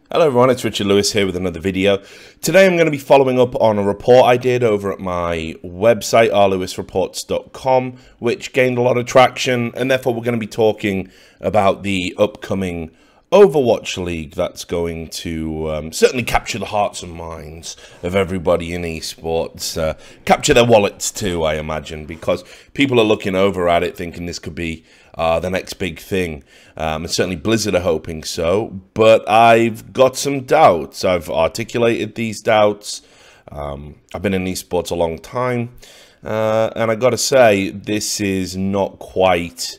Hello everyone, it's Richard Lewis here with another video. Today I'm going to be following up on a report I did over at my website, rlewisreports.com, which gained a lot of traction, and therefore we're going to be talking about the upcoming Overwatch League that's going to certainly capture the hearts and minds of everybody in esports. Capture their wallets too, I imagine, because people are looking over at it thinking this could be the next big thing. And certainly Blizzard are hoping so, but I've got some doubts. I've articulated these doubts. I've been in esports a long time, and I got to say, this is not quite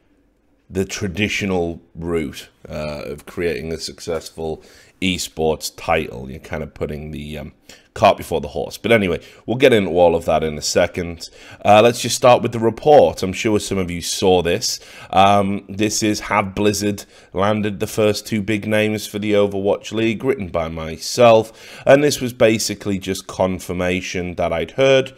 the traditional route of creating a successful esports title. You're kind of putting the cart before the horse. But anyway, we'll get into all of that in a second. Let's just start with the report. I'm sure some of you saw this. This is Have Blizzard Landed the First Two Big Names for the Overwatch League, written by myself. And this was basically just confirmation that I'd heard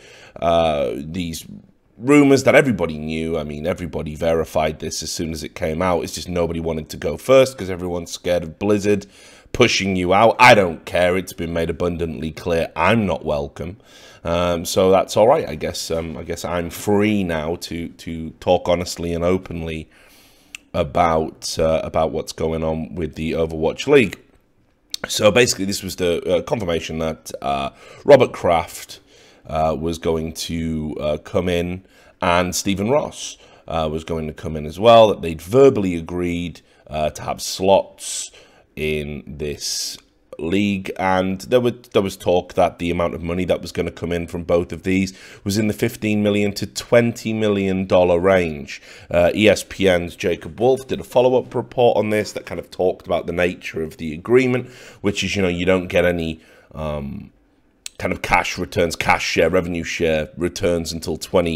these rumors that everybody knew. I mean, everybody verified this as soon as it came out. It's just nobody wanted to go first because everyone's scared of Blizzard pushing you out. I don't care. It's been made abundantly clear I'm not welcome. So that's all right. I guess I'm free now to talk honestly and openly about what's going on with the Overwatch League. So basically, this was the confirmation that Robert Kraft was going to come in, and Stephen Ross was going to come in as well, that they'd verbally agreed to have slots in this league. And there was talk that the amount of money that was going to come in from both of these was in the $15 million to $20 million range. ESPN's Jacob Wolf did a follow-up report on this that kind of talked about the nature of the agreement, which is, you don't get any kind of cash returns, cash share, revenue share returns until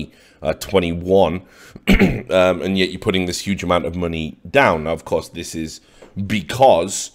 2021, and yet you're putting this huge amount of money down. Now, of course, this is because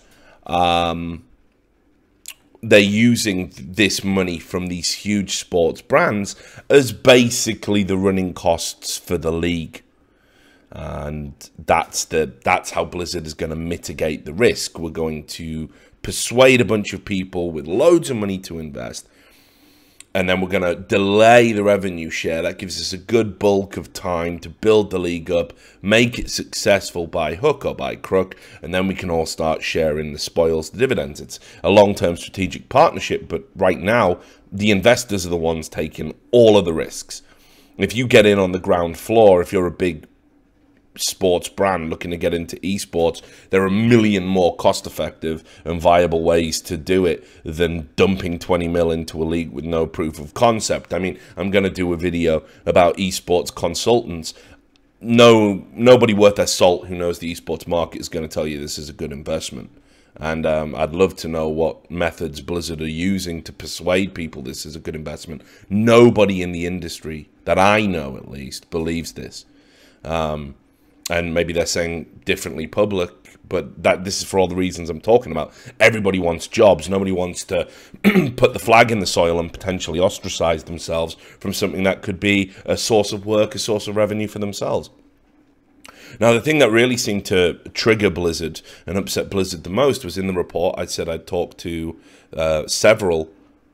they're using this money from these huge sports brands as basically the running costs for the league. And that's how Blizzard is going to mitigate the risk. We're going to persuade a bunch of people with loads of money to invest, and then we're going to delay the revenue share. That gives us a good bulk of time to build the league up, make it successful by hook or by crook, and then we can all start sharing the spoils, the dividends. It's a long-term strategic partnership, but right now, the investors are the ones taking all of the risks. If you get in on the ground floor, if you're a big sports brand looking to get into esports, there are a million more cost-effective and viable ways to do it than dumping 20 mil into a league with no proof of concept. I mean, I'm going to do a video about esports consultants. Nobody worth their salt who knows the esports market is going to tell you this is a good investment. And I'd love to know what methods Blizzard are using to persuade people this is a good investment. Nobody in the industry, that I know at least, believes this. And maybe they're saying differently public, but this is for all the reasons I'm talking about. Everybody wants jobs. Nobody wants to put the flag in the soil and potentially ostracize themselves from something that could be a source of work, a source of revenue for themselves. Now, the thing that really seemed to trigger Blizzard and upset Blizzard the most was in the report. I said I'd talked to several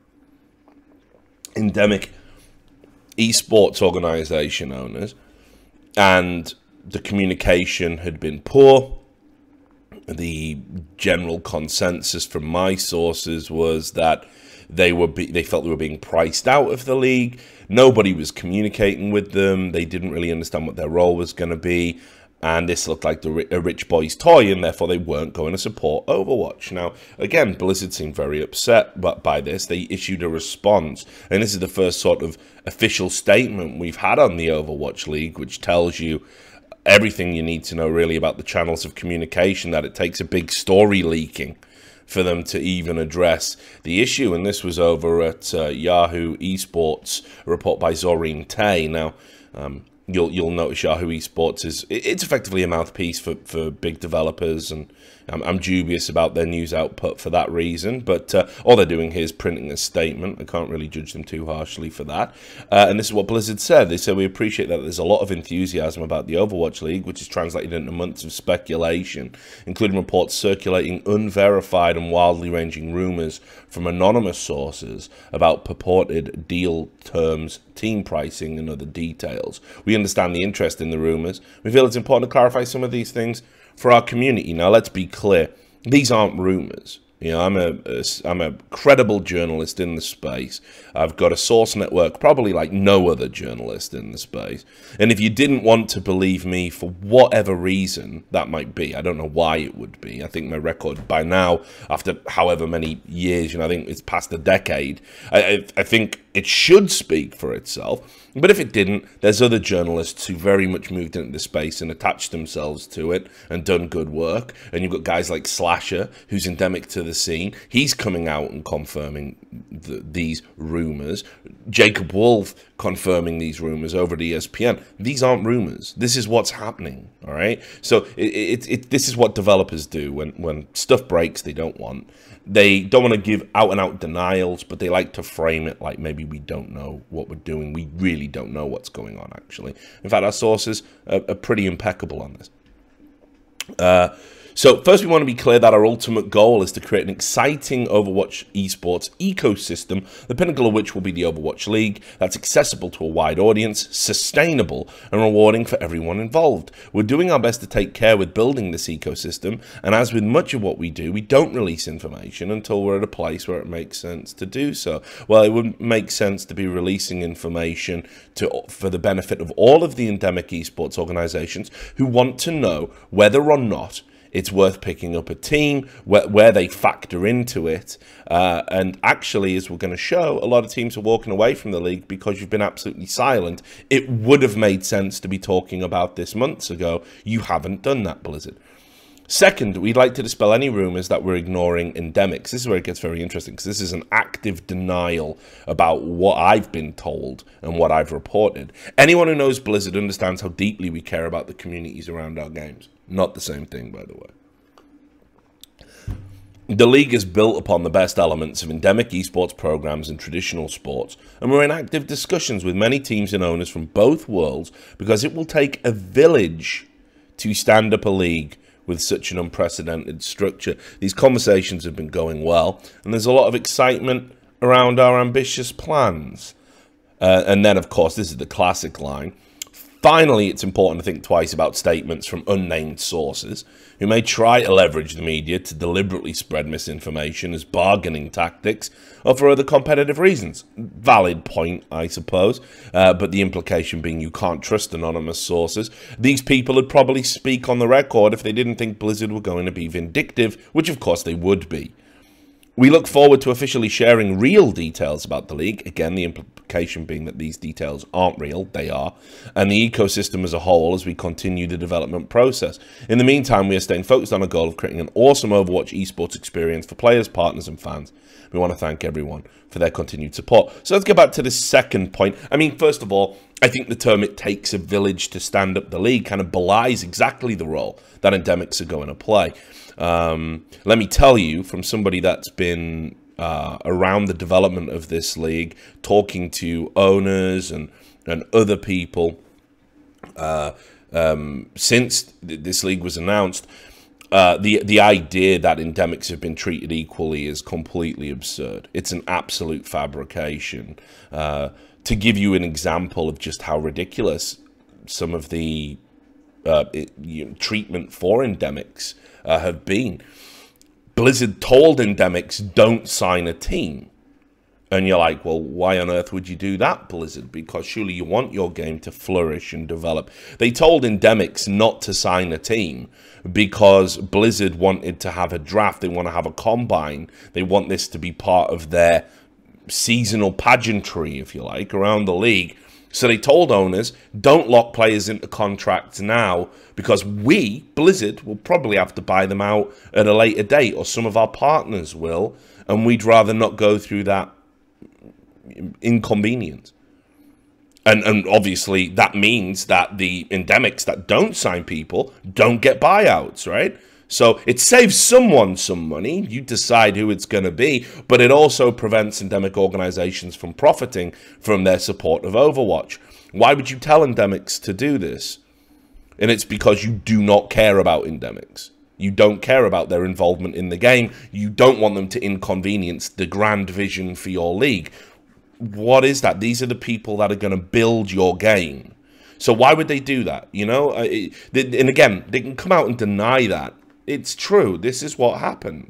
endemic esports organization owners, and the communication had been poor. The general consensus from my sources was that they felt they were being priced out of the league. Nobody was communicating with them. They didn't really understand what their role was going to be. And this looked like a rich boy's toy, and therefore they weren't going to support Overwatch. Now, again, Blizzard seemed very upset by this. They issued a response, and this is the first sort of official statement we've had on the Overwatch League, which tells you everything you need to know really about the channels of communication, that it takes a big story leaking for them to even address the issue. And this was over at Yahoo Esports, a report by Zorine Tay. Now, you'll notice Yahoo Esports it's effectively a mouthpiece for big developers and I'm dubious about their news output for that reason, but all they're doing here is printing a statement. I can't really judge them too harshly for that. And this is what Blizzard said. They said, "We appreciate that there's a lot of enthusiasm about the Overwatch League, which is translated into months of speculation, including reports circulating unverified and wildly ranging rumors from anonymous sources about purported deal terms, team pricing, and other details. We understand the interest in the rumors. We feel it's important to clarify some of these things for our community." Now, let's be clear. These aren't rumors. You know, I'm a credible journalist in the space. I've got a source network probably like no other journalist in the space. And if you didn't want to believe me for whatever reason that might be, I don't know why it would be. I think my record by now, after however many years, you know, I think it's past a decade, I think it should speak for itself. But if it didn't, there's other journalists who very much moved into the space and attached themselves to it and done good work. And you've got guys like Slasher, who's endemic to the scene. He's coming out and confirming these rumors. Jacob Wolf confirming these rumors over at ESPN. These aren't rumors. This is what's happening, all right? So this is what developers do when stuff breaks they don't want. They don't want to give out-and-out denials, but they like to frame it like maybe we don't know what we're doing. We really don't know what's going on, actually. In fact, our sources are pretty impeccable on this. So first, we want to be clear that our ultimate goal is to create an exciting Overwatch esports ecosystem, the pinnacle of which will be the Overwatch League, that's accessible to a wide audience, sustainable, and rewarding for everyone involved. We're doing our best to take care with building this ecosystem, and as with much of what we do, we don't release information until we're at a place where it makes sense to do so. Well, it would make sense to be releasing information for the benefit of all of the endemic esports organizations who want to know whether or not it's worth picking up a team, where they factor into it. And actually, as we're going to show, a lot of teams are walking away from the league because you've been absolutely silent. It would have made sense to be talking about this months ago. You haven't done that, Blizzard. Second, we'd like to dispel any rumors that we're ignoring endemics. This is where it gets very interesting, because this is an active denial about what I've been told and what I've reported. Anyone who knows Blizzard understands how deeply we care about the communities around our games. Not the same thing, by the way. The league is built upon the best elements of endemic esports programs and traditional sports, and we're in active discussions with many teams and owners from both worlds, because it will take a village to stand up a league with such an unprecedented structure. These conversations have been going well, and there's a lot of excitement around our ambitious plans. And then, of course, this is the classic line. Finally, it's important to think twice about statements from unnamed sources who may try to leverage the media to deliberately spread misinformation as bargaining tactics or for other competitive reasons. Valid point, I suppose, but the implication being you can't trust anonymous sources. These people would probably speak on the record if they didn't think Blizzard were going to be vindictive, which of course they would be. We look forward to officially sharing real details about the league. Again, the implication being that these details aren't real, they are, and the ecosystem as a whole as we continue the development process. In the meantime, we are staying focused on a goal of creating an awesome Overwatch esports experience for players, partners, and fans. We want to thank everyone for their continued support. So let's get back to the second point. I mean, first of all, I think the term "it takes a village to stand up the league" kind of belies exactly the role that endemics are going to play. Let me tell you, from somebody that's been around the development of this league, talking to owners and other people since this league was announced, the idea that endemics have been treated equally is completely absurd. It's an absolute fabrication. To give you an example of just how ridiculous some of the treatment for endemics have been, Blizzard told endemics, don't sign a team. And you're like, well, why on earth would you do that, Blizzard? Because surely you want your game to flourish and develop. They told endemics not to sign a team because Blizzard wanted to have a draft. They want to have a combine. They want this to be part of their seasonal pageantry, if you like, around the league. So they told owners, don't lock players into contracts now, because we, Blizzard, will probably have to buy them out at a later date, or some of our partners will, and we'd rather not go through that inconvenience. And obviously that means that the endemics that don't sign people don't get buyouts, right? So it saves someone some money. You decide who it's going to be, but it also prevents endemic organizations from profiting from their support of Overwatch. Why would you tell endemics to do this? And it's because you do not care about endemics. You don't care about their involvement in the game. You don't want them to inconvenience the grand vision for your league. What is that? These are the people that are going to build your game. So why would they do that? You know, and again, they can come out and deny that. It's true. This is what happened.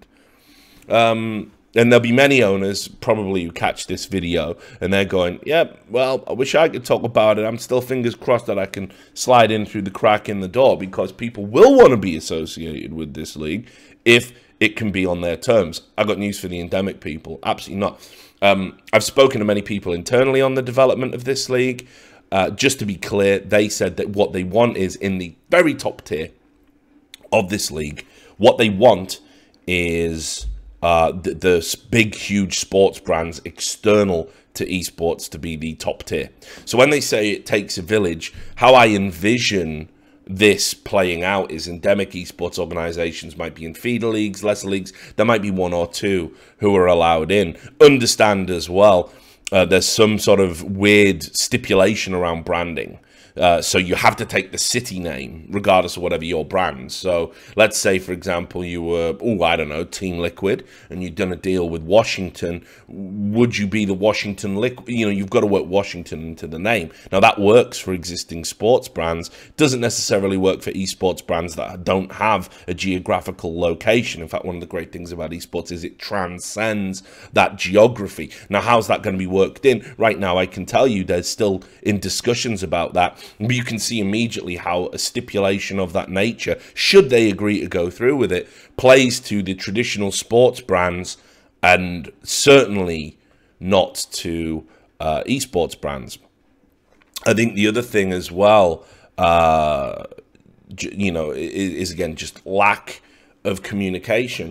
And there'll be many owners probably who catch this video and they're going, yeah, well, I wish I could talk about it. I'm still fingers crossed that I can slide in through the crack in the door, because people will want to be associated with this league if it can be on their terms. I got news for the endemic people. Absolutely not. I've spoken to many people internally on the development of this league. Just to be clear, they said that what they want is in the very top tier of this league. What they want is the big, huge sports brands external to esports to be the top tier. So when they say it takes a village, how I envision this playing out is endemic esports organizations might be in feeder leagues, lesser leagues. There might be one or two who are allowed in. Understand as well, there's some sort of weird stipulation around branding. So you have to take the city name, regardless of whatever your brand. So let's say, for example, you were, I don't know, Team Liquid, and you'd done a deal with Washington. Would you be the Washington Liquid? You know, you've got to work Washington into the name. Now, that works for existing sports brands. Doesn't necessarily work for esports brands that don't have a geographical location. In fact, one of the great things about esports is it transcends that geography. Now, how's that going to be worked in? Right now, I can tell you there's still in discussions about that. But you can see immediately how a stipulation of that nature, should they agree to go through with it, plays to the traditional sports brands and certainly not to esports brands. I think the other thing as well, you know, is again just lack of communication.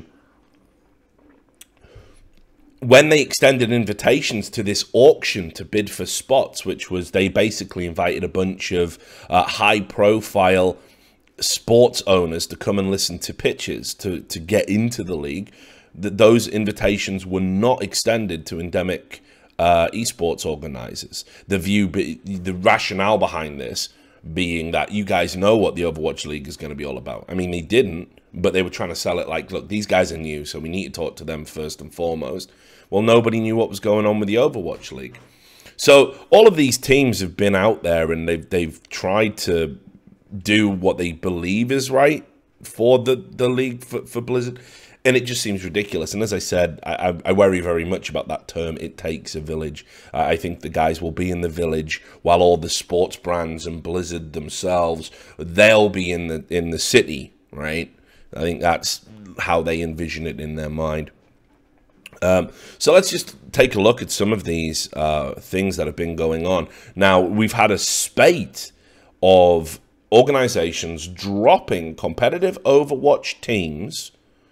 When they extended invitations to this auction to bid for spots, which was they basically invited a bunch of high-profile sports owners to come and listen to pitches to get into the league, those invitations were not extended to endemic esports organizers. The rationale behind this being that you guys know what the Overwatch League is going to be all about. I mean, they didn't, but they were trying to sell it like, look, these guys are new, so we need to talk to them first and foremost. Well, nobody knew what was going on with the Overwatch League. So all of these teams have been out there and they've tried to do what they believe is right for the league, for Blizzard, and it just seems ridiculous. And as I said, I worry very much about that term, it takes a village. I think the guys will be in the village while all the sports brands and Blizzard themselves, they'll be in the city, right? I think that's how they envision it in their mind. So let's just take a look at some of these things that have been going on. Now, we've had a spate of organizations dropping competitive Overwatch teams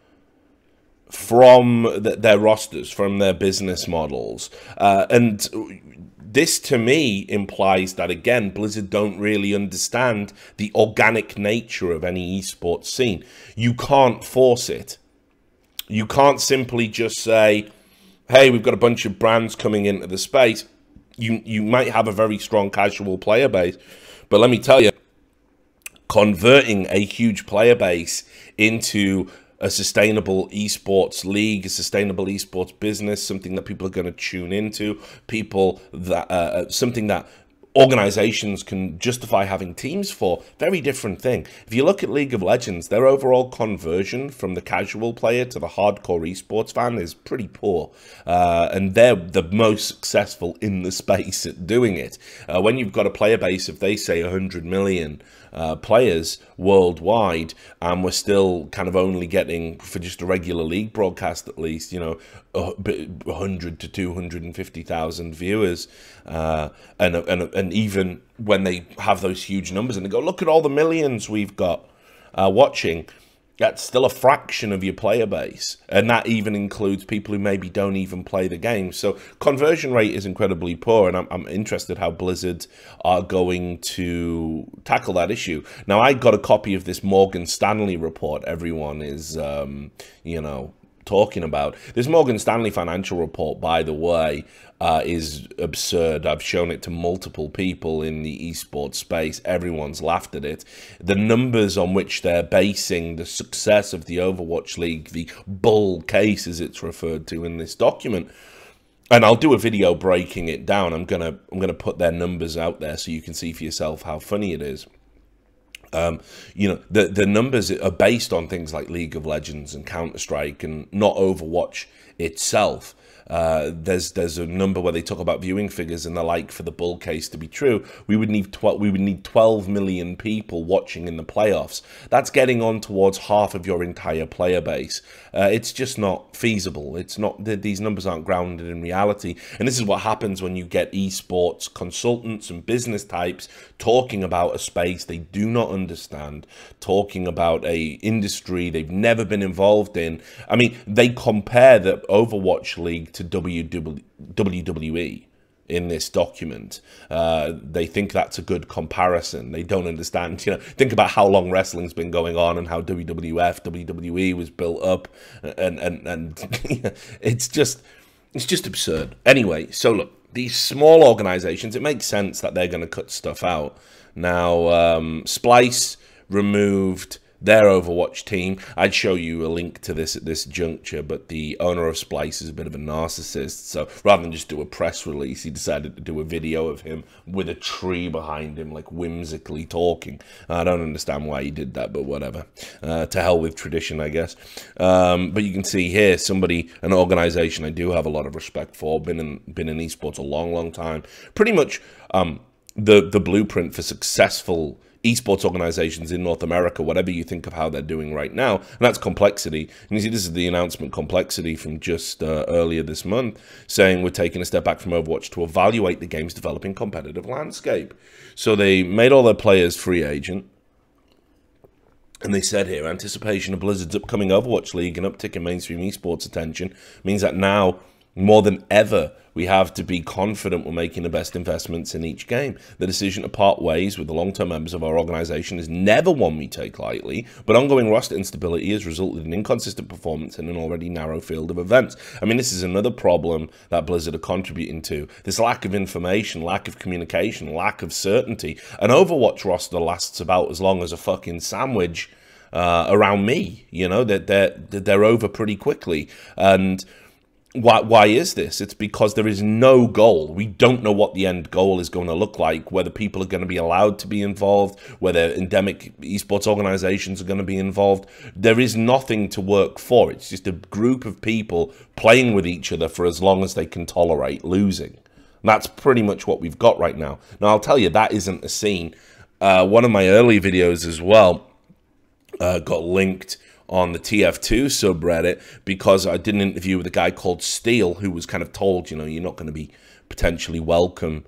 from their rosters, from their business models. And this, to me, implies that, again, Blizzard don't really understand the organic nature of any esports scene. You can't force it. You can't simply just say, hey, we've got a bunch of brands coming into the space. You might have a very strong casual player base, but let me tell you, converting a huge player base into a sustainable esports league, a sustainable esports business, something that people are going to tune into, people that something that organizations can justify having teams for, very different thing. If you look at League of Legends, their overall conversion from the casual player to the hardcore esports fan is pretty poor. And they're the most successful in the space at doing it. When you've got a player base of, they say, 100 million players worldwide, and we're still kind of only getting, for just a regular league broadcast at least, you know, 100 to 250,000 viewers, and even when they have those huge numbers and they go, look at all the millions we've got watching, that's still a fraction of your player base, and that even includes people who maybe don't even play the game. So conversion rate is incredibly poor, and I'm interested how Blizzard are going to tackle that issue. Now, I got a copy of this Morgan Stanley report everyone is, you know, talking about. This Morgan Stanley financial report, by the way, is absurd. I've shown it to multiple people in the esports space. Everyone's laughed at it. The numbers on which they're basing the success of the Overwatch League, the bull case as it's referred to in this document, and I'll do a video breaking it down. I'm gonna put their numbers out there so you can see for yourself how funny it is. You know, the numbers are based on things like League of Legends and Counter-Strike, and not Overwatch itself. There's a number where they talk about viewing figures and the like. For the bull case to be true, we would need 12 million people watching in the playoffs. That's getting on towards half of your entire player base. It's just not feasible. It's not, these numbers aren't grounded in reality. And this is what happens when you get esports consultants and business types talking about a space they do not understand, talking about a industry they've never been involved in. I mean, they compare the Overwatch League to WWE in this document. They think that's a good comparison. They don't understand, you know, think about how long wrestling's been going on and how WWE was built up, and it's just absurd. Anyway, so look, these small organizations, it makes sense that they're going to cut stuff out. Now, Splice removed their Overwatch team. I'd show you a link to this at this juncture, but the owner of Splice is a bit of a narcissist, so rather than just do a press release, he decided to do a video of him with a tree behind him, like whimsically talking. I don't understand why he did that, but whatever. To hell with tradition, I guess. But you can see here, an organization I do have a lot of respect for, been in esports a long time. Pretty much the blueprint for successful esports organizations in North America, whatever you think of how they're doing right now, and that's Complexity. And you see, this is the announcement, Complexity, from just earlier this month, saying we're taking a step back from Overwatch to evaluate the game's developing competitive landscape. So they made all their players free agent, and they said here, anticipation of Blizzard's upcoming Overwatch League and uptick in mainstream esports attention means that now, more than ever, we have to be confident we're making the best investments in each game. The decision to part ways with the long-term members of our organization is never one we take lightly, but ongoing roster instability has resulted in inconsistent performance in an already narrow field of events. I mean, this is another problem that Blizzard are contributing to. This lack of information, lack of communication, lack of certainty. An Overwatch roster lasts about as long as a fucking sandwich around me. You know, that they're over pretty quickly. And why is this? It's because there is no goal. We don't know what the end goal is going to look like, whether people are going to be allowed to be involved, whether endemic esports organizations are going to be involved. There is nothing to work for. It's just a group of people playing with each other for as long as they can tolerate losing. And that's pretty much what we've got right now. Now, I'll tell you, that isn't a scene. One of my early videos as well got linked on the TF2 subreddit because I did an interview with a guy called Steel, who was kind of told, you know, you're not going to be potentially welcome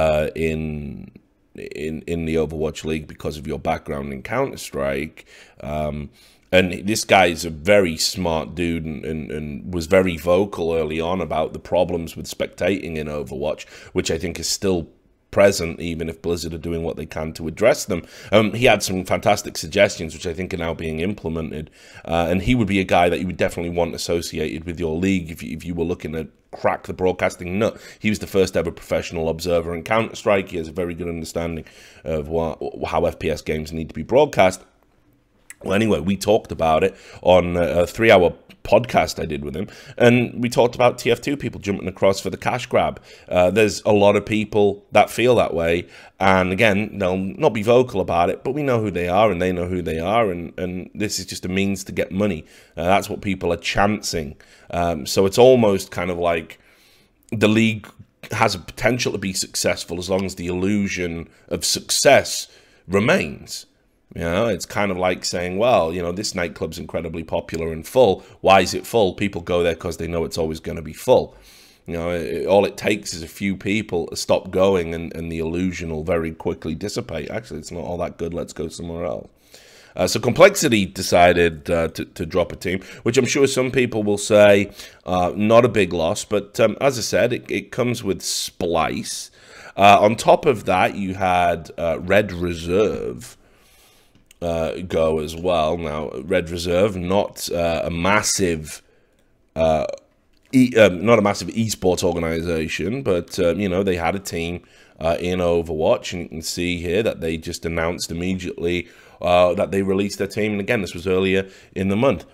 in the Overwatch League because of your background in Counter-Strike. And this guy is a very smart dude and was very vocal early on about the problems with spectating in Overwatch, which I think is still present, even if Blizzard are doing what they can to address them. He had some fantastic suggestions, which I think are now being implemented, and he would be a guy that you would definitely want associated with your league if you were looking to crack the broadcasting nut. He was the first ever professional observer in Counter-Strike. He has a very good understanding of how FPS games need to be broadcast. Well, anyway, we talked about it on a 3-hour podcast I did with him, and we talked about TF2 people jumping across for the cash grab. There's a lot of people that feel that way, and again, they'll not be vocal about it, but we know who they are, and they know who they are, and this is just a means to get money. That's what people are chancing. So it's almost kind of like the league has a potential to be successful as long as the illusion of success remains. You know, it's kind of like saying, well, you know, this nightclub's incredibly popular and full. Why is it full? People go there because they know it's always going to be full. You know, all it takes is a few people to stop going and the illusion will very quickly dissipate. Actually, it's not all that good. Let's go somewhere else. So Complexity decided to drop a team, which I'm sure some people will say not a big loss. But as I said, it comes with Splice. On top of that, you had Red Reserve go as well. Now, Red Reserve, not a massive... not a massive esports organization, but you know, they had a team in Overwatch, and you can see here that they just announced immediately that they released their team. And again, this was earlier in the month.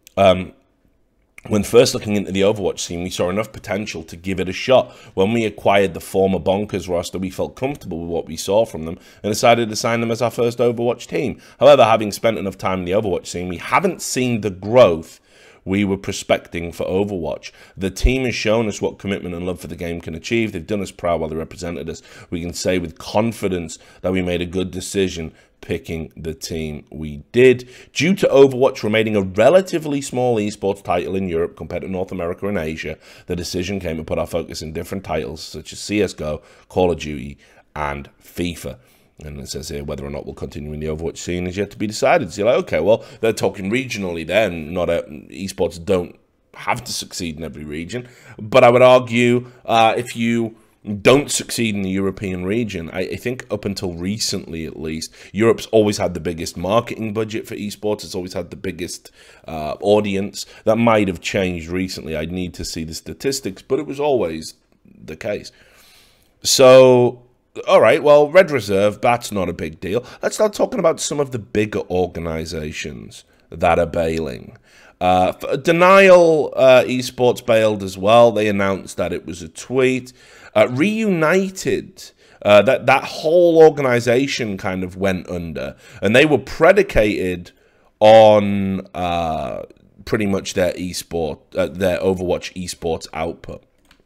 When first looking into the Overwatch team, we saw enough potential to give it a shot. When we acquired the former Bonkers roster, we felt comfortable with what we saw from them and decided to sign them as our first Overwatch team. However, having spent enough time in the Overwatch team, we haven't seen the growth we were prospecting for Overwatch. The team has shown us what commitment and love for the game can achieve. They've done us proud while they represented us. We can say with confidence that we made a good decision picking the team we did. Due to Overwatch remaining a relatively small esports title in Europe compared to North America and Asia, the decision came to put our focus in different titles such as CSGO, Call of Duty, and FIFA. And it says here whether or not we'll continue in the Overwatch scene is yet to be decided. So you're like, okay, well, they're talking regionally then. Esports don't have to succeed in every region. But I would argue if you don't succeed in the European region, I think up until recently at least, Europe's always had the biggest marketing budget for esports. It's always had the biggest audience. That might have changed recently. I'd need to see the statistics, but it was always the case. So... all right, well, Red Reserve, that's not a big deal. Let's start talking about some of the bigger organizations that are bailing. Denial Esports bailed as well. They announced that it was a tweet. Reunited, that whole organization kind of went under, and they were predicated on pretty much their their Overwatch esports output.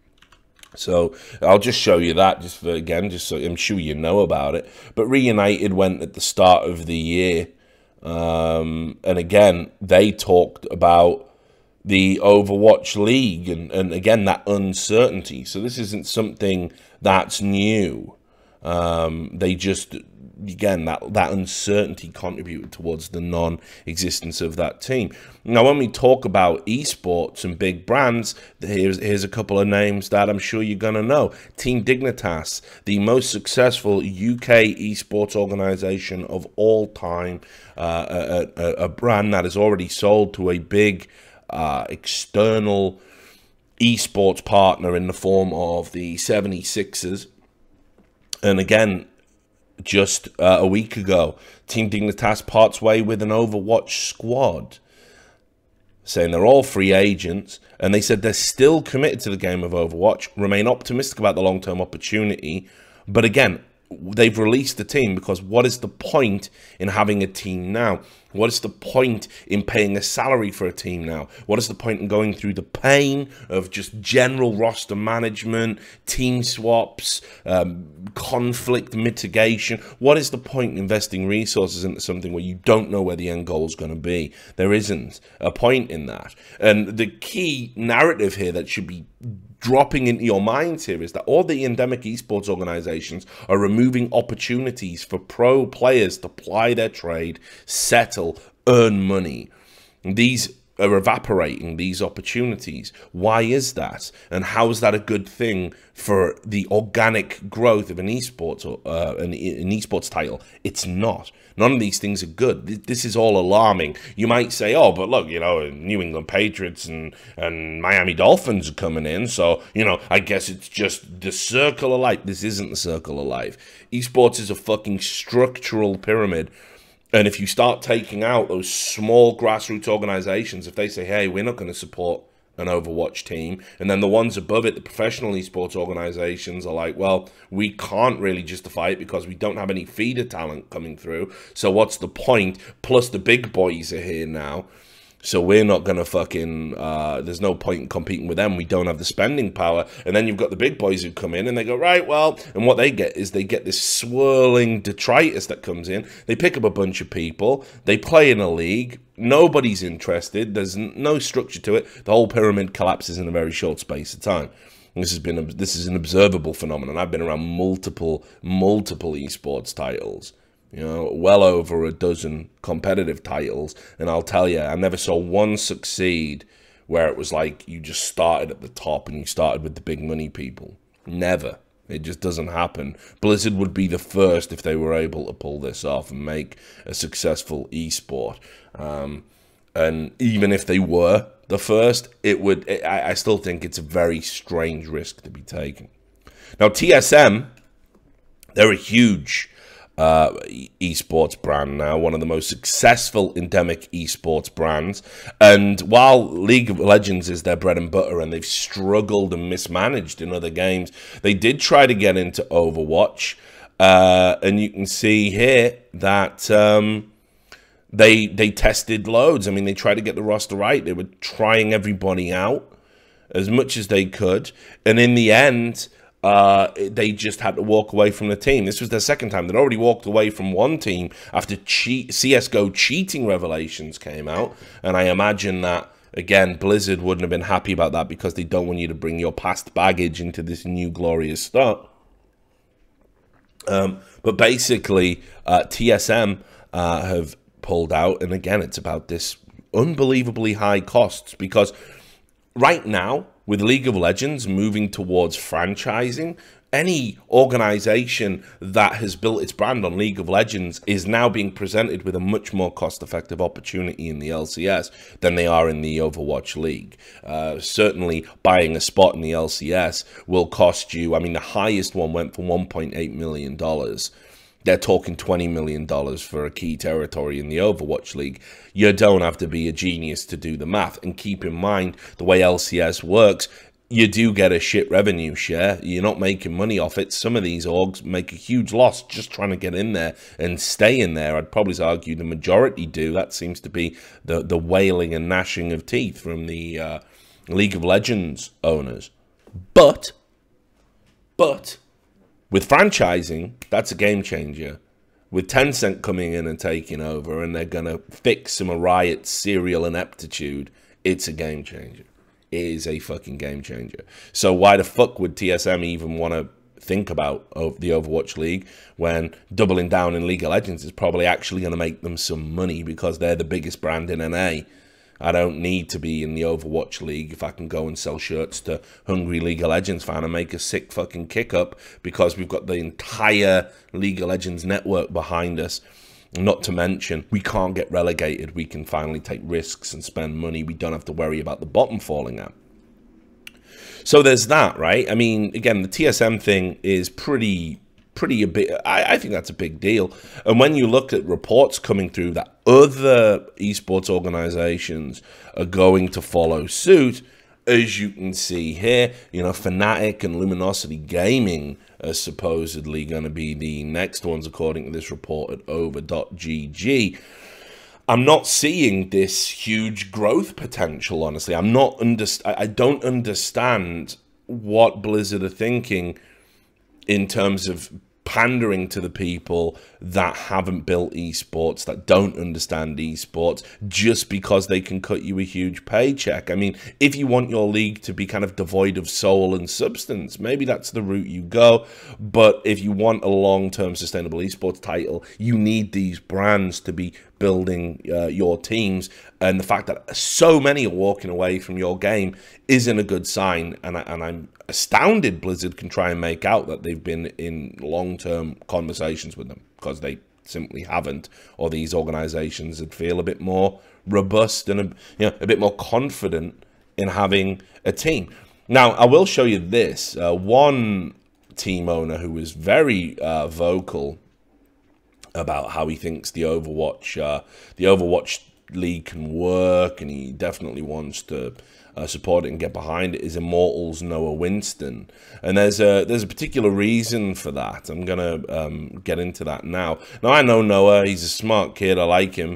So I'll just show you that just so I'm sure you know about it. But Reunited went at the start of the year, and again they talked about the Overwatch League and again that uncertainty. So this isn't something that's new. They just again that uncertainty contributed towards the non-existence of that team. Now, when we talk about esports and big brands, here's a couple of names that I'm sure you're gonna know. Team Dignitas, the most successful UK esports organization of all time, a brand that has already sold to a big external esports partner in the form of the 76ers. And again, just a week ago, Team Dignitas parts way with an Overwatch squad, saying they're all free agents, and they said they're still committed to the game of Overwatch, remain optimistic about the long-term opportunity, but again, they've released the team because what is the point in having a team now? What is the point in paying a salary for a team now? What is the point in going through the pain of just general roster management, team swaps, conflict mitigation? What is the point in investing resources into something where you don't know where the end goal is going to be? There isn't a point in that. And the key narrative here that should be dropping into your minds here is that all the endemic esports organizations are removing opportunities for pro players to ply their trade, settle, earn money. These are evaporating, these opportunities. Why is that? And how is that a good thing for the organic growth of an esports or an esports title? It's not. None of these things are good. This is all alarming. You might say, oh, but look, you know, New England Patriots and Miami Dolphins are coming in, so, you know, I guess it's just the circle of life. This isn't the circle of life. Esports is a fucking structural pyramid. And if you start taking out those small grassroots organizations, if they say, hey, we're not going to support an Overwatch team, and then the ones above it, the professional esports organizations, are like, well, we can't really justify it because we don't have any feeder talent coming through, so what's the point? Plus the big boys are here now, so we're not going to fucking, there's no point in competing with them. We don't have the spending power. And then you've got the big boys who come in and they go, right, well, and what they get is they get this swirling detritus that comes in. They pick up a bunch of people. They play in a league. Nobody's interested. There's no structure to it. The whole pyramid collapses in a very short space of time. This is an observable phenomenon. I've been around multiple esports titles. You know, well over a dozen competitive titles. And I'll tell you, I never saw one succeed where it was like you just started at the top and you started with the big money people. Never. It just doesn't happen. Blizzard would be the first if they were able to pull this off and make a successful esport. And even if they were the first, I still think it's a very strange risk to be taken. Now, TSM, they're a huge esports brand now, one of the most successful endemic esports brands. And while League of Legends is their bread and butter and they've struggled and mismanaged in other games, they did try to get into Overwatch. And you can see here that they tested loads. I mean, they tried to get the roster right. They were trying everybody out as much as they could. And in the end, they just had to walk away from the team. This was their second time. They'd already walked away from one team after CSGO cheating revelations came out. And I imagine that, again, Blizzard wouldn't have been happy about that because they don't want you to bring your past baggage into this new glorious start. But basically, TSM have pulled out. And again, it's about this unbelievably high costs because right now, with League of Legends moving towards franchising, any organization that has built its brand on League of Legends is now being presented with a much more cost-effective opportunity in the LCS than they are in the Overwatch League. Certainly, buying a spot in the LCS will cost you, I mean, the highest one went for $1.8 million. They're talking $20 million for a key territory in the Overwatch League. You don't have to be a genius to do the math. And keep in mind, the way LCS works, you do get a shit revenue share. You're not making money off it. Some of these orgs make a huge loss just trying to get in there and stay in there. I'd probably argue the majority do. That seems to be the wailing and gnashing of teeth from the League of Legends owners. But with franchising, that's a game changer. With Tencent coming in and taking over, and they're going to fix some of Riot's serial ineptitude, it's a game changer. It is a fucking game changer. So why the fuck would TSM even want to think about the Overwatch League when doubling down in League of Legends is probably actually going to make them some money because they're the biggest brand in NA? I don't need to be in the Overwatch League if I can go and sell shirts to hungry League of Legends fan and make a sick fucking kick up because we've got the entire League of Legends network behind us. Not to mention, we can't get relegated. We can finally take risks and spend money. We don't have to worry about the bottom falling out. So there's that, right? I mean, again, the TSM thing is pretty a bit. I think that's a big deal. And when you look at reports coming through that other esports organizations are going to follow suit, as you can see here, you know, Fnatic and Luminosity Gaming are supposedly going to be the next ones, according to this report at over.gg. I'm not seeing this huge growth potential, honestly. I don't understand what Blizzard are thinking in terms of pandering to the people that haven't built esports, that don't understand esports, just because they can cut you a huge paycheck. I mean, if you want your league to be kind of devoid of soul and substance, maybe that's the route you go. But if you want a long-term sustainable esports title, you need these brands to be building your teams. And the fact that so many are walking away from your game isn't a good sign. And I'm astounded Blizzard can try and make out that they've been in long-term conversations with them, because they simply haven't. Or these organizations would feel a bit more robust and a bit more confident in having a team. Now, I will show you this. One team owner who was very vocal about how he thinks the Overwatch League can work, and he definitely wants to support it and get behind it, is Immortals Noah Winston. And there's a particular reason for that. I'm gonna get into that now. Now, I know Noah, he's a smart kid, I like him,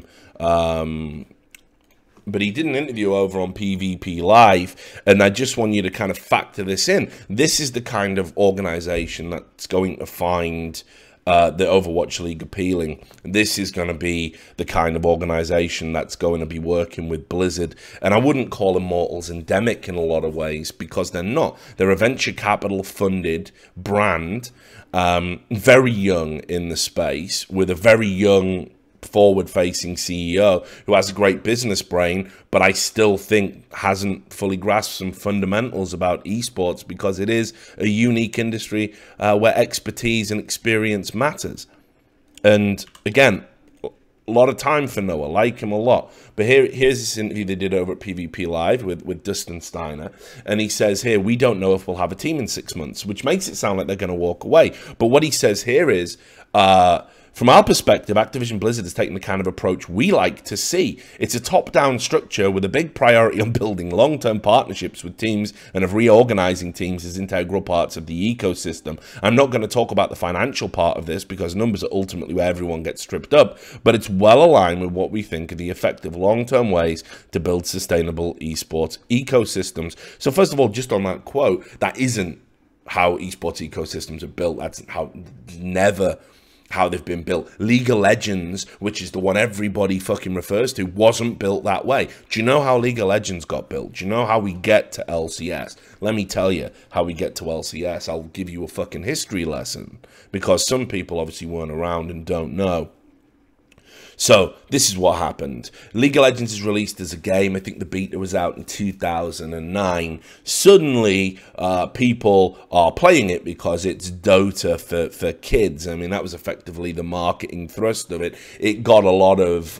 but he did an interview over on PvP Live, and I just want you to kind of factor this in. This is the kind of organization that's going to find the Overwatch League appealing. This is going to be the kind of organization that's going to be working with Blizzard. And I wouldn't call Immortals endemic in a lot of ways, because they're not. They're a venture capital funded brand, very young in the space, with a very young forward-facing CEO who has a great business brain, but I still think hasn't fully grasped some fundamentals about esports, because it is a unique industry where expertise and experience matters. And again, a lot of time for Noah, like him a lot. But here's this interview they did over at PvP Live with Dustin Steiner, and he says here, we don't know if we'll have a team in 6 months, which makes it sound like they're going to walk away. But what he says here is, from our perspective, Activision Blizzard has taken the kind of approach we like to see. It's a top-down structure with a big priority on building long-term partnerships with teams and of reorganizing teams as integral parts of the ecosystem. I'm not going to talk about the financial part of this, because numbers are ultimately where everyone gets stripped up, but it's well aligned with what we think are the effective long-term ways to build sustainable esports ecosystems. So first of all, just on that quote, that isn't how esports ecosystems are built. That's never how they've been built. League of Legends, which is the one everybody fucking refers to, wasn't built that way. Do you know how League of Legends got built? Do you know how we get to LCS? Let me tell you how we get to LCS. I'll give you a fucking history lesson, because some people obviously weren't around and don't know. So this is what happened. League of Legends is released as a game. I think the beta was out in 2009. Suddenly, people are playing it because it's Dota for kids. I mean, that was effectively the marketing thrust of it. It got a lot of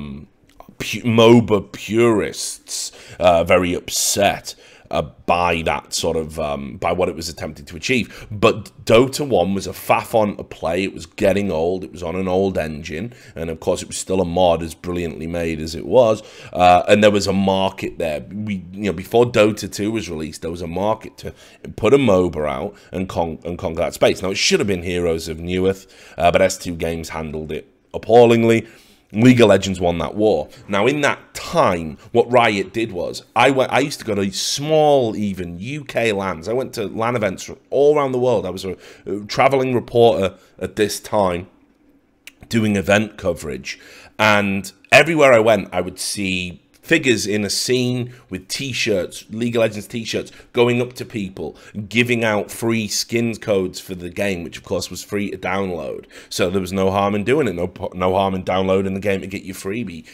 MOBA purists very upset by that sort of, by what it was attempting to achieve. But Dota 1 was a faff on to play. It was getting old. It was on an old engine. And of course, it was still a mod, as brilliantly made as it was. And there was a market there. Before Dota 2 was released, there was a market to put a MOBA out and conquer that space. Now, it should have been Heroes of Newerth, but S2 Games handled it appallingly. League of Legends won that war. Now, in that time, what Riot did was, I used to go to small, even UK LANs. I went to LAN events all around the world. I was a traveling reporter at this time, doing event coverage. And everywhere I went, I would see figures in a scene with t-shirts, League of Legends t-shirts, going up to people, giving out free skins codes for the game, which of course was free to download. So there was no harm in doing it, no harm in downloading the game to get your freebie.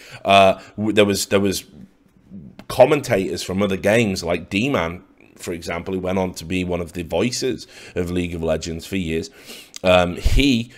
There was commentators from other games, like D-Man, for example, who went on to be one of the voices of League of Legends for years. He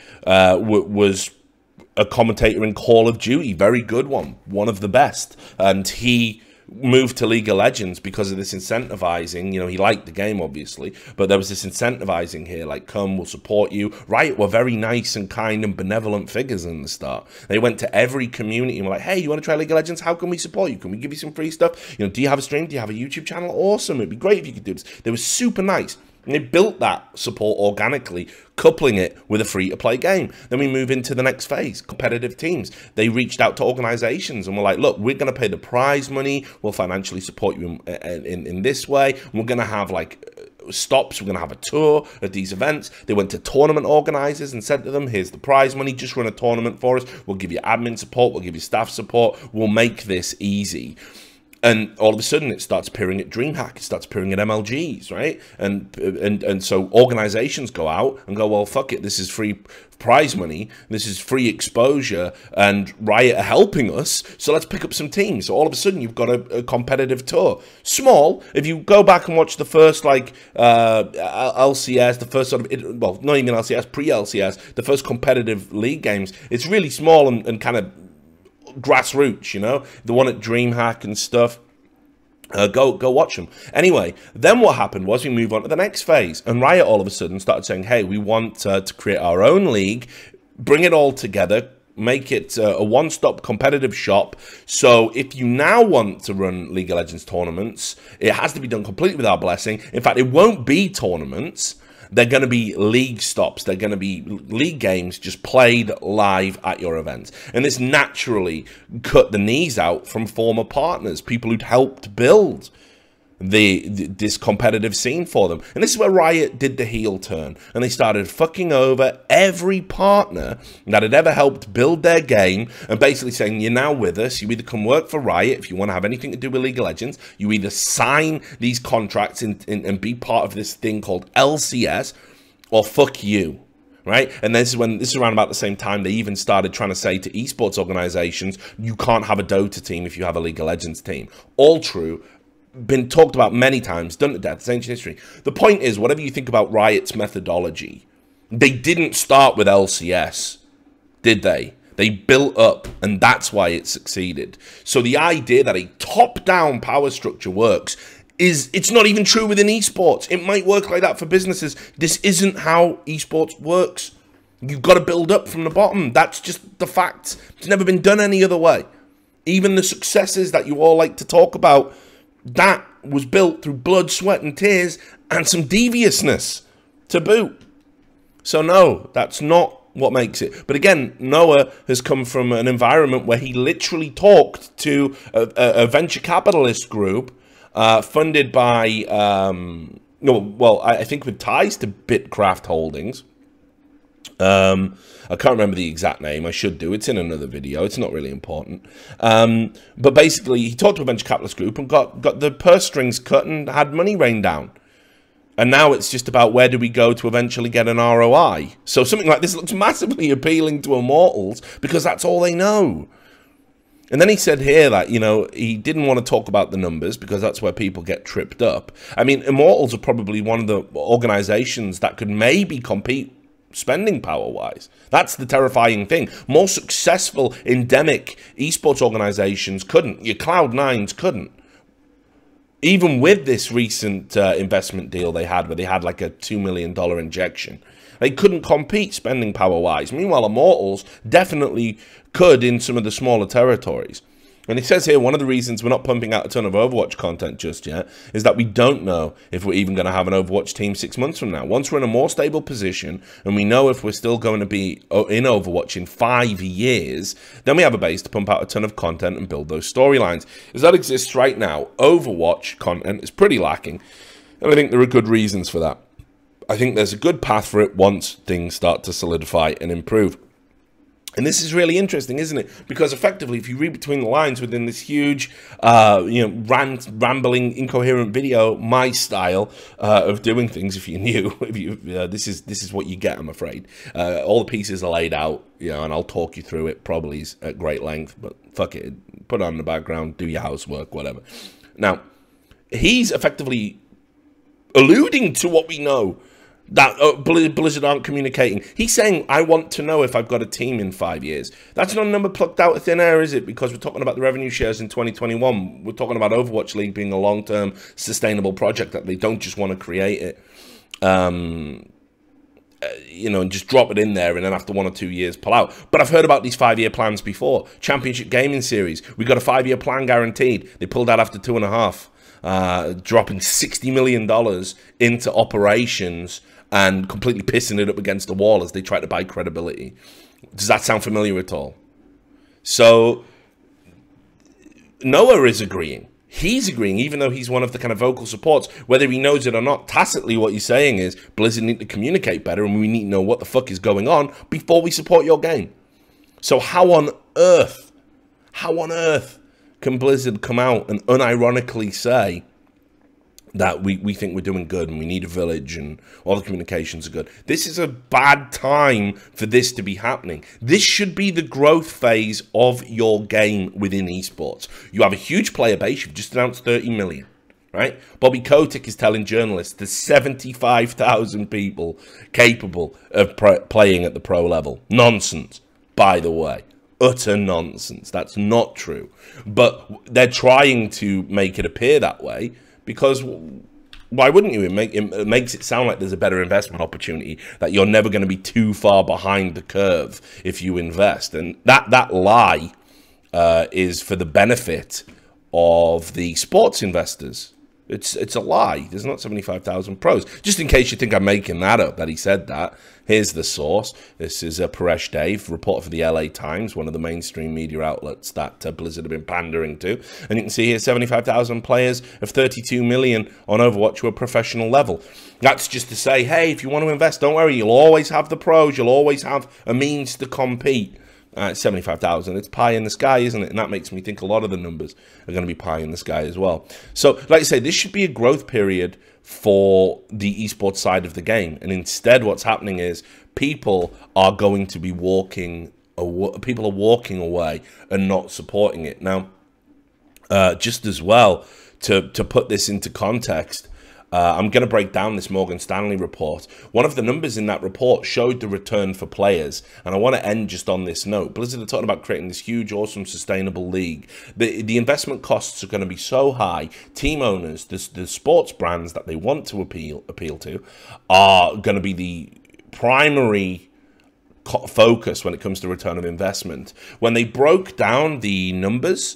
was a commentator in Call of Duty, very good one of the best, and he moved to League of Legends because of this incentivizing. He liked the game, obviously, but there was this incentivizing here, like, come, we'll support you. Riot were very nice and kind and benevolent figures in the start. They went to every community and were like, hey, you want to try League of Legends? How can we support you? Can we give you some free stuff? Do you have a stream? Do you have a YouTube channel? Awesome, it'd be great if you could do this. They were super nice. And they built that support organically, coupling it with a free-to-play game. Then we move into the next phase, competitive teams. They reached out to organizations and were like, look, we're going to pay the prize money. We'll financially support you in this way. And we're going to have, like, stops. We're going to have a tour at these events. They went to tournament organizers and said to them, here's the prize money. Just run a tournament for us. We'll give you admin support. We'll give you staff support. We'll make this easy. And all of a sudden, it starts appearing at DreamHack. It starts appearing at MLGs, right? And so organizations go out and go, well, fuck it. This is free prize money. This is free exposure. And Riot are helping us. So let's pick up some teams. So all of a sudden, you've got a competitive tour. Small. If you go back and watch the first, like, LCS, the first sort of, well, not even LCS, pre-LCS, the first competitive league games, it's really small and kind of grassroots, the one at DreamHack and stuff. Go watch them. Anyway, then what happened was we move on to the next phase, and Riot all of a sudden started saying, hey, we want to create our own league, bring it all together, make it a one-stop competitive shop. So if you now want to run League of Legends tournaments, it has to be done completely with our blessing. In fact, it won't be tournaments. They're going to be league stops. They're going to be league games just played live at your events. And this naturally cut the knees out from former partners, people who'd helped build this competitive scene for them. And this is where Riot did the heel turn, and they started fucking over every partner that had ever helped build their game, and basically saying, you're now with us, you either come work for Riot if you want to have anything to do with League of Legends, you either sign these contracts and be part of this thing called LCS, or fuck you. Right? And this is around about the same time they even started trying to say to esports organizations, you can't have a Dota team if you have a League of Legends team. All true, been talked about many times, done to death, it's ancient history. The point is, whatever you think about Riot's methodology, they didn't start with LCS, did they? They built up, and that's why it succeeded. So the idea that a top-down power structure works it's not even true within esports. It might work like that for businesses. This isn't how esports works. You've got to build up from the bottom. That's just the facts. It's never been done any other way. Even the successes that you all like to talk about, that was built through blood, sweat, and tears, and some deviousness to boot. So no, that's not what makes it. But again, Noah has come from an environment where he literally talked to a venture capitalist group funded by, I think with ties to Bitcraft Holdings. I can't remember the exact name. I should do. It's in another video. It's not really important. But basically, he talked to a venture capitalist group and got the purse strings cut and had money rained down. And now it's just about where do we go to eventually get an ROI. So something like this looks massively appealing to Immortals because that's all they know. And then he said here that, you know, he didn't want to talk about the numbers because that's where people get tripped up. I mean, Immortals are probably one of the organizations that could maybe compete spending power-wise. That's the terrifying thing. More successful endemic esports organizations couldn't. Your Cloud9s couldn't. Even with this recent investment deal they had, where they had like a $2 million injection, they couldn't compete spending power-wise. Meanwhile, Immortals definitely could in some of the smaller territories. And it says here, one of the reasons we're not pumping out a ton of Overwatch content just yet is that we don't know if we're even going to have an Overwatch team 6 months from now. Once we're in a more stable position and we know if we're still going to be in Overwatch in 5 years, then we have a base to pump out a ton of content and build those storylines. As that exists right now, Overwatch content is pretty lacking, and I think there are good reasons for that. I think there's a good path for it once things start to solidify and improve. And this is really interesting, isn't it? Because effectively, if you read between the lines within this huge, rambling, incoherent video, my style of doing things, if you knew, this is what you get, I'm afraid. All the pieces are laid out, and I'll talk you through it probably at great length, but fuck it. Put it on in the background, do your housework, whatever. Now, he's effectively alluding to what we know, that Blizzard aren't communicating. He's saying, I want to know if I've got a team in 5 years. That's not a number plucked out of thin air, is it? Because we're talking about the revenue shares in 2021. We're talking about Overwatch League being a long-term sustainable project that they don't just want to create it, and just drop it in there and then after 1 or 2 years pull out. But I've heard about these 5-year plans before. Championship Gaming Series, we got a 5-year plan guaranteed. They pulled out after 2.5, dropping $60 million into operations and completely pissing it up against the wall as they try to buy credibility. Does that sound familiar at all? So Noah is agreeing. He's agreeing, even though he's one of the kind of vocal supports, whether he knows it or not. Tacitly, what he's saying is Blizzard need to communicate better, and we need to know what the fuck is going on before we support your game. So how on earth can Blizzard come out and unironically say that we think we're doing good and we need a village and all the communications are good? This is a bad time for this to be happening. This should be the growth phase of your game within esports. You have a huge player base. You've just announced 30 million, right? Bobby Kotick is telling journalists there's 75,000 people capable of playing at the pro level. Nonsense, by the way. Utter nonsense. That's not true. But they're trying to make it appear that way, because why wouldn't you? It makes it sound like there's a better investment opportunity, that you're never going to be too far behind the curve if you invest. And that lie is for the benefit of the sports investors. It's a lie. There's not 75,000 pros. Just in case you think I'm making that up, that he said that, here's the source. This is Paresh Dave, reporter for the LA Times, one of the mainstream media outlets that Blizzard have been pandering to. And you can see here 75,000 players of 32 million on Overwatch to a professional level. That's just to say, hey, if you want to invest, don't worry, you'll always have the pros. You'll always have a means to compete. 75,000, it's pie in the sky, isn't it? And that makes me think a lot of the numbers are going to be pie in the sky as well. So, like I say, this should be a growth period for the esports side of the game. And instead, what's happening is people are going to be walking away and not supporting it. Now, just as well, to put this into context, I'm going to break down this Morgan Stanley report. One of the numbers in that report showed the return for players. And I want to end just on this note. Blizzard are talking about creating this huge, awesome, sustainable league. The investment costs are going to be so high. Team owners, the sports brands that they want to appeal to are going to be the primary focus when it comes to return of investment. When they broke down the numbers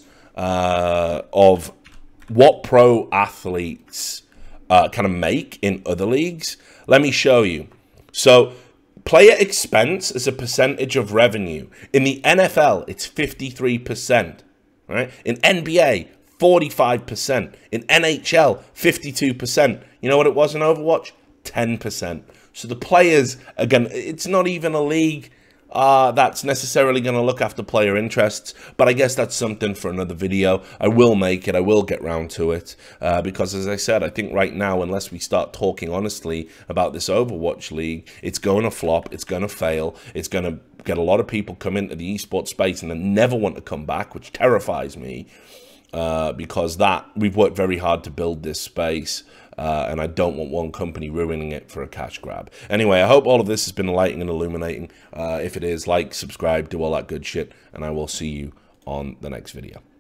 of what pro athletes kind of make in other leagues, let me show you. So player expense as a percentage of revenue in the NFL, it's 53%, right? In NBA, 45%. In NHL, 52%. You know what it was in Overwatch? 10%. So the players, again, it's not even a league that's necessarily going to look after player interests, but I guess that's something for another video. I will make it. I will get round to it because, as I said, I think right now, unless we start talking honestly about this Overwatch League, it's going to flop. It's going to fail. It's going to get a lot of people come into the esports space and then never want to come back, which terrifies me because we've worked very hard to build this space. And I don't want one company ruining it for a cash grab. Anyway, I hope all of this has been enlightening and illuminating. If it is, like, subscribe, do all that good shit, and I will see you on the next video.